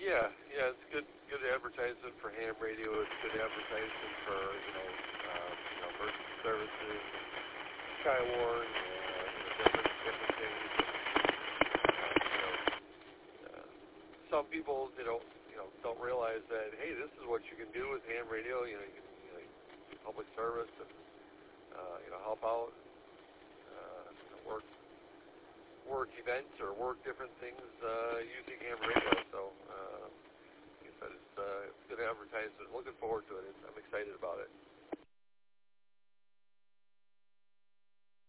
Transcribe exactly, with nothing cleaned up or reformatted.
Yeah, yeah, it's good good advertisement for ham radio. It's good advertisement for you know uh, you know emergency services, Skywarn, uh, you know, different different things. Uh, you know, uh, some people you know you know don't realize that hey, this is what you can do with ham radio. You know, you can you know, do public service and uh, you know help out, uh, you know, work work events or work different things uh, using ham radio. So. Uh, Like I said, it's, uh, it's good advertisement. Looking forward to it. It's, I'm excited about it.